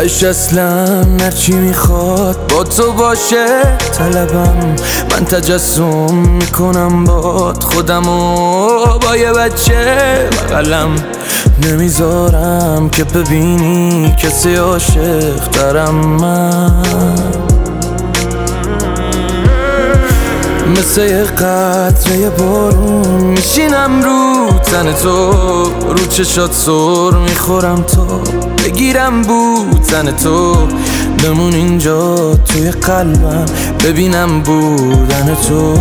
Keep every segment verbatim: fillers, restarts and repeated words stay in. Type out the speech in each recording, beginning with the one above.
تش اصلا هرچی میخواد با تو باشه طلبم. من تجسم میکنم باد خودمو با یه بچه بغلم. نمیذارم که ببینی کسی عاشق ترم. من مثل یه قطره بارون میشینم رو تن تو، رو چشات سر میخورم تا بگیرم بوتن تو. بمون اینجا توی قلبم ببینم بودن تو.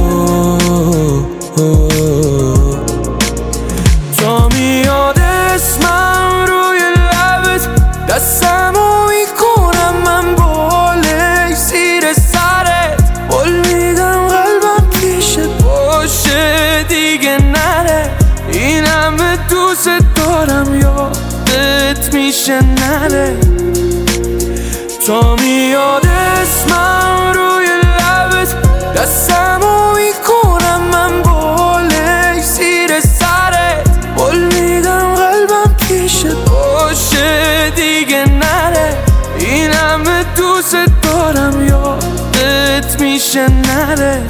تا میاد اسمم روی لبت دستمو میکنم من بالای زیر سرت. قول میدم قلبم پیشت باشه دیگه نره. این همه دوست دارم یادت میشه نره. تا میاد اسمم روی لبت دستمو میکنم من بالای زیر سرت. قول میدم قلبم پیشت باشه دیگه نره. این همه دوست دارم یادت میشه نره.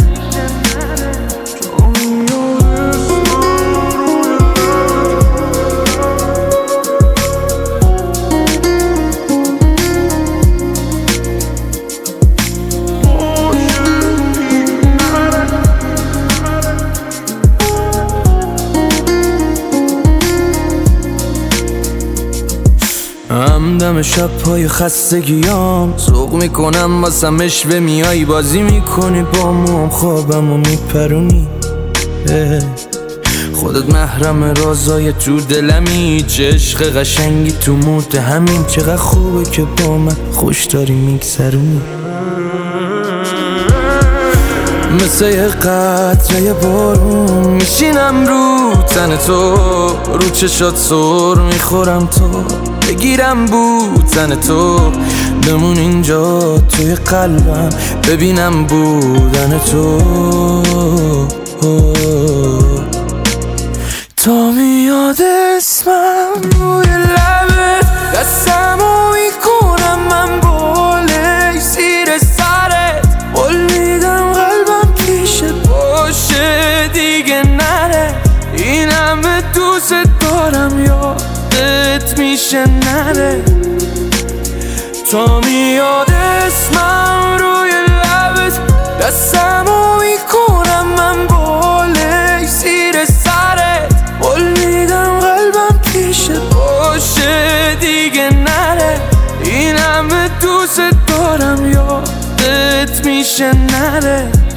همدم شب‌های خستگیام ذوق میکنم واسم اشوه میای بازی میکنی با موام خوابمو میپرونی. خودت محرم رازای تو دلمی، چه عشق قشنگی تو مود همین. چقدر خوبه که با من خوش داری میگذرونی. مثل یه قطره بارون میشینم رو تن تو، رو چشات سر میخورم تا بگیرم بوتن تو. بمون اینجا توی قلبم ببینم بودن تو. تا میاد اسمم روی لبت دستمو میکنم من بالای زیر سرت. قول میدم قلبم پیشت باشه دیگه نره. این همه دوست دارم یادت میشه نره. تا میاد اسمم روی لبت دستمو میکنم من بالای زیر سرت. قول میدم قلبم پیشت باشه دیگه نره. این همه دوست دارم یادت میشه نره.